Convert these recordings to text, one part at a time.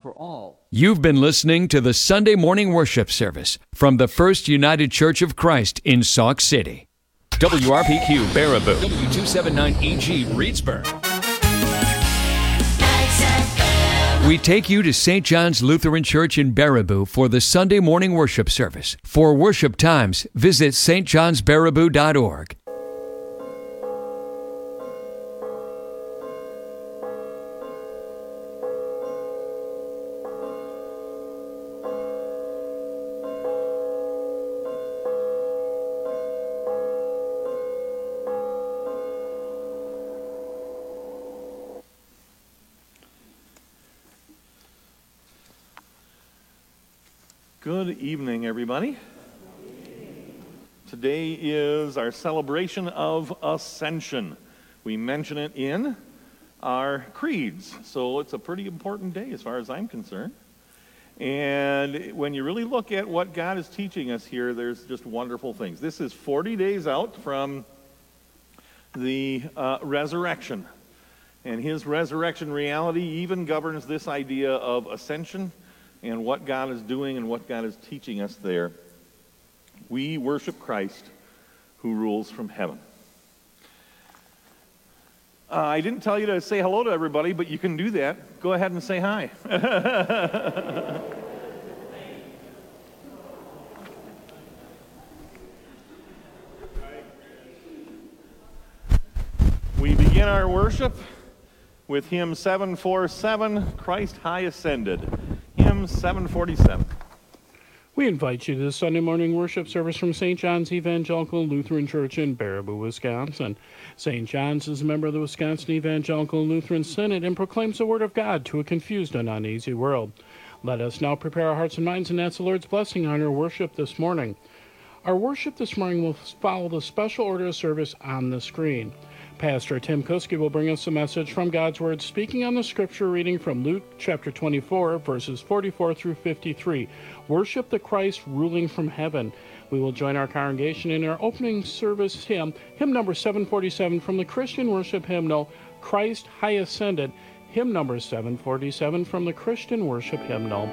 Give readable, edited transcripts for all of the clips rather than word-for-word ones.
for all. You've been listening to the Sunday morning worship service from the First United Church of Christ in Sauk City. WRPQ Baraboo, W279EG Reedsburg. We take you to St. John's Lutheran Church in Baraboo for the Sunday morning worship service. For worship times, visit stjohnsbaraboo.org. Good evening, everybody. Today is our celebration of Ascension. We mention it in our creeds, so it's a pretty important day as far as I'm concerned. And when you really look at what God is teaching us here, there's just wonderful things. This is 40 days out from the resurrection. And his resurrection reality even governs this idea of ascension and what God is doing and what God is teaching us there. We worship Christ who rules from heaven. I didn't tell you to say hello to everybody, but you can do that. Go ahead and say hi. We begin our worship with hymn 747, Christ High Ascended. Hymn 747. We invite you to the Sunday morning worship service from St. John's Evangelical Lutheran Church in Baraboo, Wisconsin. St. John's is a member of the Wisconsin Evangelical Lutheran Synod and proclaims the Word of God to a confused and uneasy world. Let us now prepare our hearts and minds and ask the Lord's blessing on our worship this morning. Our worship this morning will follow the special order of service on the screen. Pastor Tim Kuski will bring us a message from God's Word, speaking on the scripture reading from Luke chapter 24, verses 44 through 53. Worship the Christ ruling from heaven. We will join our congregation in our opening service hymn number 747 from the Christian worship hymnal, Christ High Ascended, hymn number 747 from the Christian worship hymnal.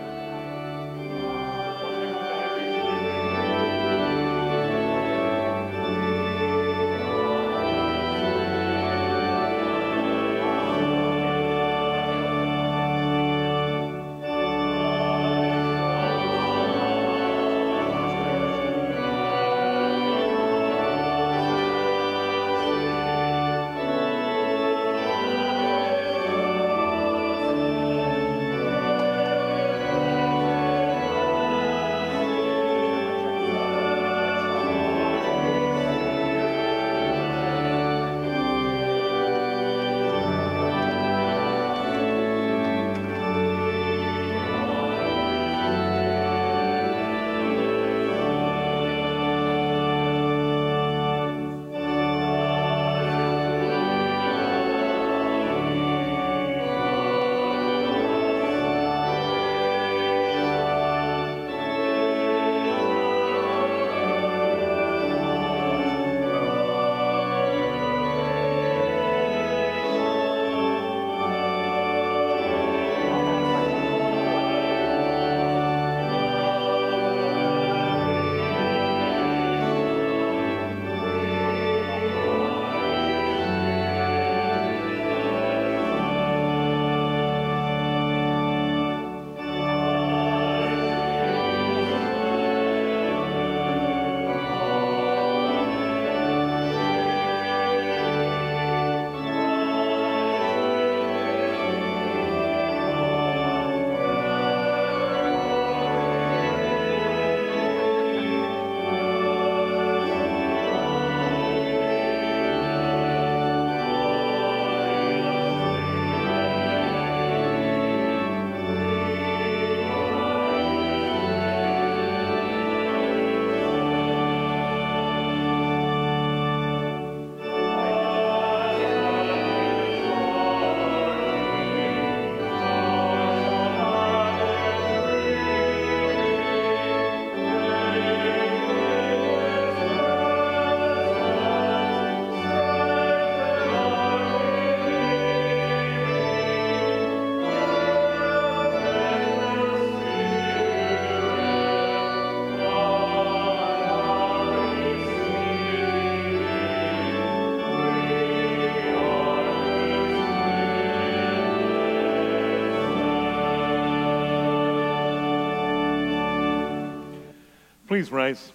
Please rise.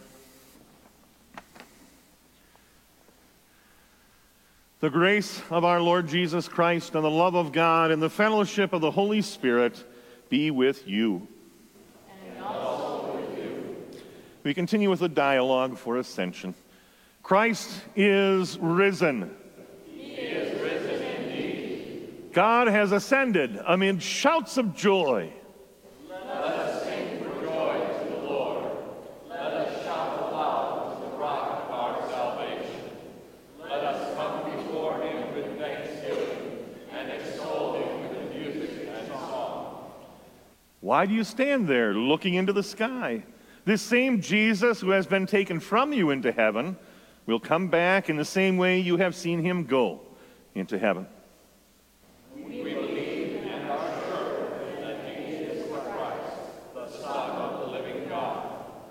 The grace of our Lord Jesus Christ and the love of God and the fellowship of the Holy Spirit be with you. And also with you. We continue with the dialogue for ascension. Christ is risen. He is risen indeed. God has ascended amid shouts of joy. Let us sing for joy to the Lord. Let us shout aloud to the rock of our salvation. Let us come before him with thanksgiving and extol him with music and song. Why do you stand there looking into the sky? This same Jesus who has been taken from you into heaven will come back in the same way you have seen him go into heaven. We believe and are sure that Jesus is Christ, the Son of the living God.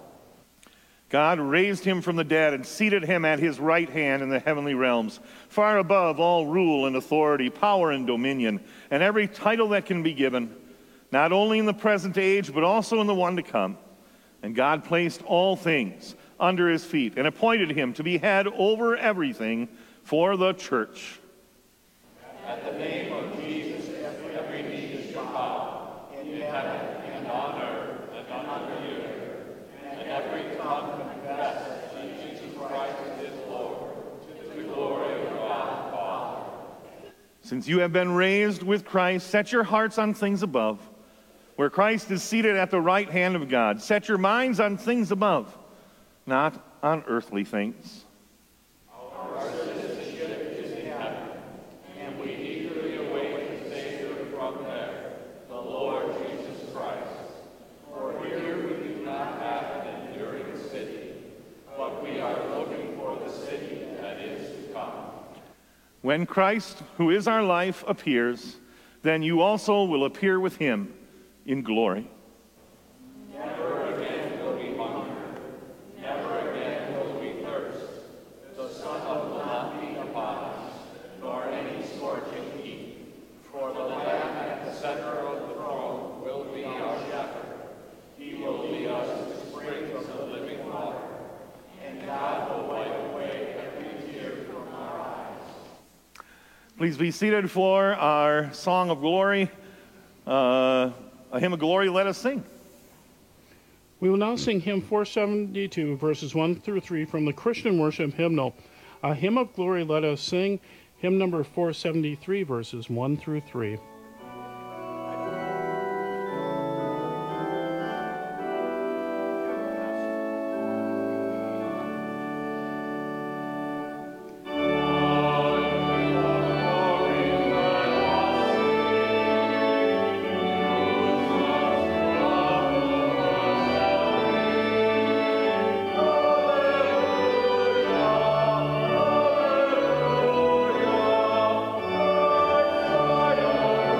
God raised him from the dead and seated him at his right hand in the heavenly realms, far above all rule and authority, power and dominion, and every title that can be given, not only in the present age, but also in the one to come. And God placed all things under his feet and appointed him to be head over everything for the church. At the name of Jesus, every knee shall bow, in heaven and on earth and under the earth, and every tongue confess that Jesus Christ is Lord, to the glory of God the Father. Since you have been raised with Christ, set your hearts on things above, where Christ is seated at the right hand of God. Set your minds on things above, not on earthly things. Our citizenship is in heaven, and we eagerly await the Savior from there, the Lord Jesus Christ. For here we do not have an enduring city, but we are looking for the city that is to come. When Christ, who is our life, appears, then you also will appear with him in glory. Never again will we hunger, never again will we thirst. The sun will not beat upon us, nor any scorching heat. For the Lamb at the center of the throne will be our shepherd. He will lead us to springs of living water, and God will wipe away every tear from our eyes. Please be seated for our song of glory. A hymn of glory, let us sing. We will now sing hymn 472, verses 1 through 3 from the Christian Worship Hymnal. A hymn of glory, let us sing, hymn number 473, verses 1 through 3. Hallelujah.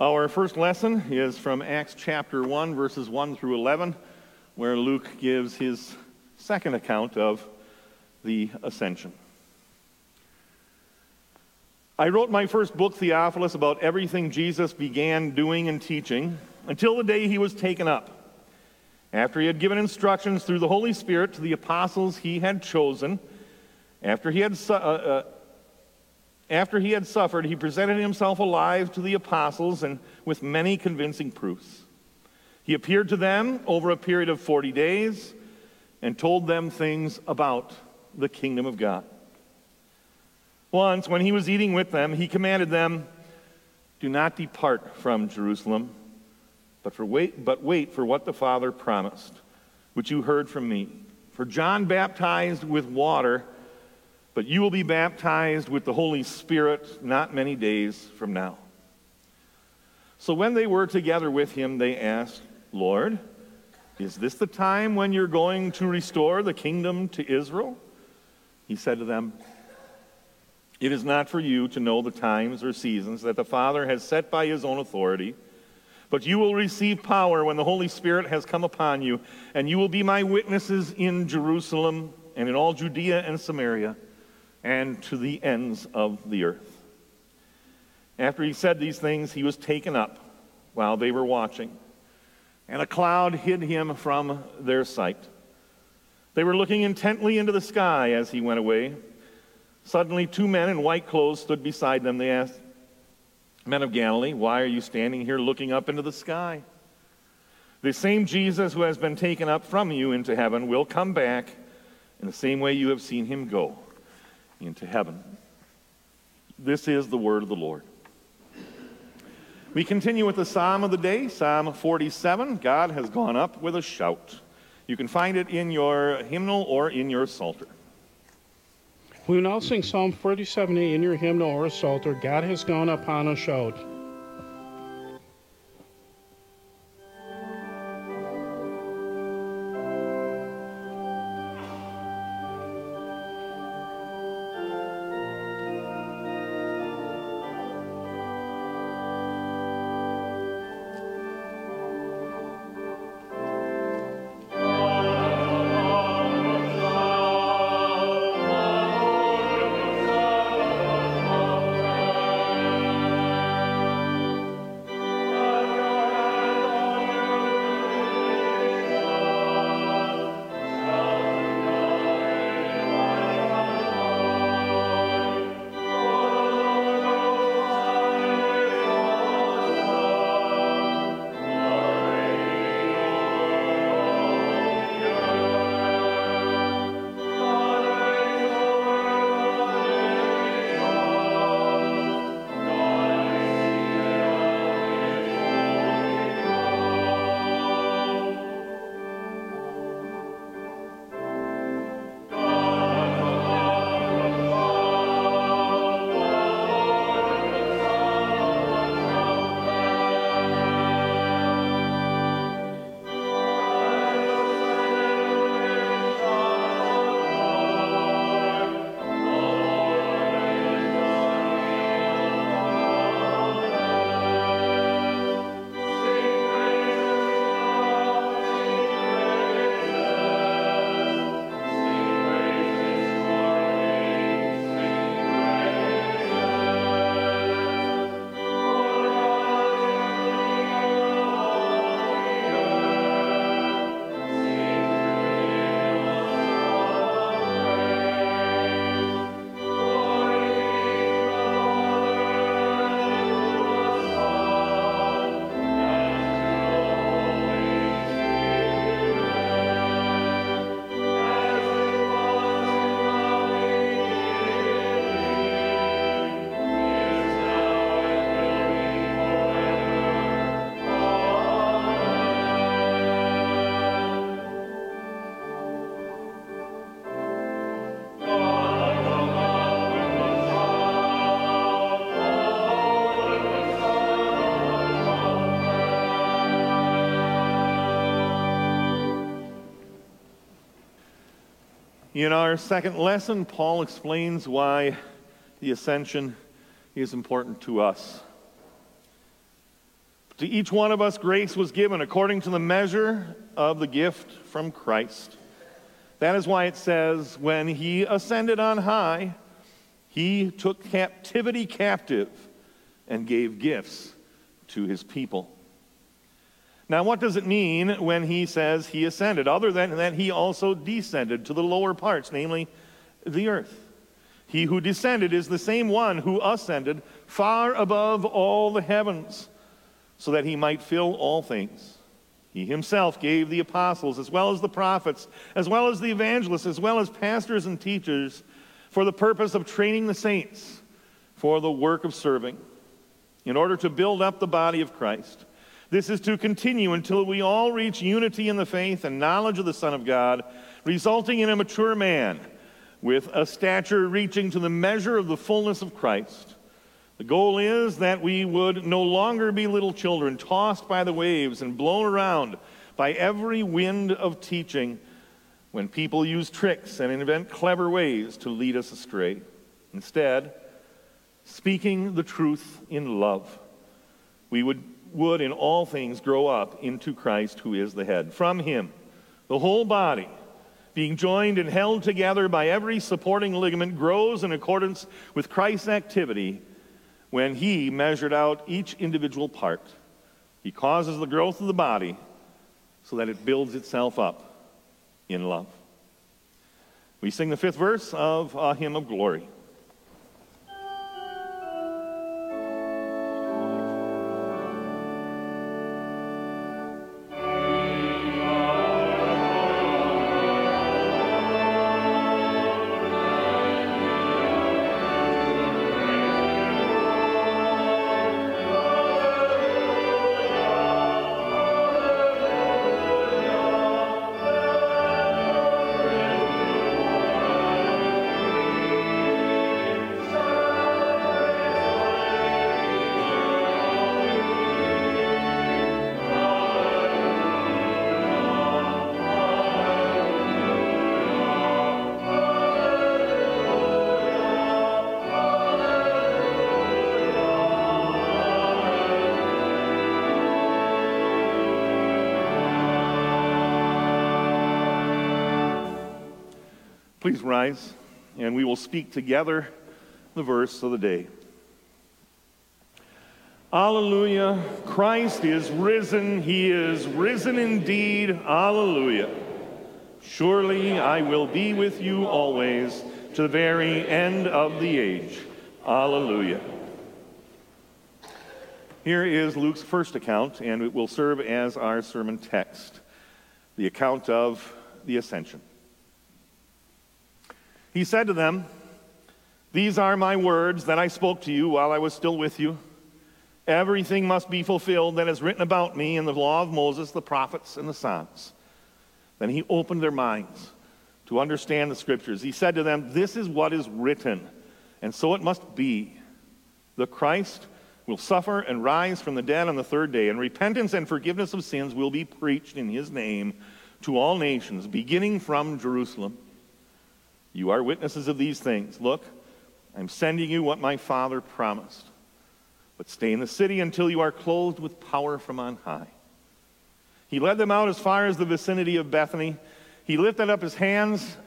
Our first lesson is from Acts chapter 1, verses 1 through 11, where Luke gives his second account of the ascension. I wrote my first book, Theophilus, about everything Jesus began doing and teaching until the day he was taken up. After he had given instructions through the Holy Spirit to the apostles he had chosen, after he had suffered, he presented himself alive to the apostles and with many convincing proofs. He appeared to them over a period of 40 days and told them things about the kingdom of God. Once, when he was eating with them, he commanded them, "Do not depart from Jerusalem, but wait for what the Father promised, which you heard from me. For John baptized with water, but you will be baptized with the Holy Spirit not many days from now." So when they were together with him, they asked, "Lord, is this the time when you're going to restore the kingdom to Israel?" He said to them, "It is not for you to know the times or seasons that the Father has set by his own authority, but you will receive power when the Holy Spirit has come upon you, and you will be my witnesses in Jerusalem and in all Judea and Samaria and to the ends of the earth." After he said these things, he was taken up while they were watching, and a cloud hid him from their sight. They were looking intently into the sky as he went away. Suddenly, two men in white clothes stood beside them. They asked, "Men of Galilee, why are you standing here looking up into the sky? The same Jesus who has been taken up from you into heaven will come back in the same way you have seen him go into heaven." This is the word of the Lord. We continue with the Psalm of the day, Psalm 47, "God has gone up with a shout." You can find it in your hymnal or in your psalter. We will now sing Psalm 47a in your hymnal or psalter, "God has gone up on a shout." In our second lesson, Paul explains why the ascension is important to us. To each one of us grace was given according to the measure of the gift from Christ. That is why it says, when he ascended on high, he took captivity captive and gave gifts to his people. Now, what does it mean when he says he ascended, other than that he also descended to the lower parts, namely the earth? He who descended is the same one who ascended far above all the heavens, so that he might fill all things. He himself gave the apostles, as well as the prophets, as well as the evangelists, as well as pastors and teachers, for the purpose of training the saints for the work of serving, in order to build up the body of Christ. This is to continue until we all reach unity in the faith and knowledge of the Son of God, resulting in a mature man, with a stature reaching to the measure of the fullness of Christ. The goal is that we would no longer be little children, tossed by the waves and blown around by every wind of teaching, when people use tricks and invent clever ways to lead us astray. Instead, speaking the truth in love, we would in all things grow up into Christ, who is the head. From him, the whole body, being joined and held together by every supporting ligament, grows in accordance with Christ's activity. When he measured out each individual part, he causes the growth of the body so that it builds itself up in love. We sing the 5th verse of a hymn of glory. Please rise, and we will speak together the verse of the day. Alleluia, Christ is risen, he is risen indeed, alleluia. Surely I will be with you always, to the very end of the age, alleluia. Here is Luke's first account, and it will serve as our sermon text, the account of the Ascension. He said to them, "These are my words that I spoke to you while I was still with you. Everything must be fulfilled that is written about me in the law of Moses, the prophets, and the Psalms." Then he opened their minds to understand the scriptures. He said to them, "This is what is written, and so it must be. The Christ will suffer and rise from the dead on the third day, and repentance and forgiveness of sins will be preached in his name to all nations, beginning from Jerusalem. You are witnesses of these things. Look, I'm sending you what my Father promised. But stay in the city until you are clothed with power from on high." He led them out as far as the vicinity of Bethany. He lifted up his hands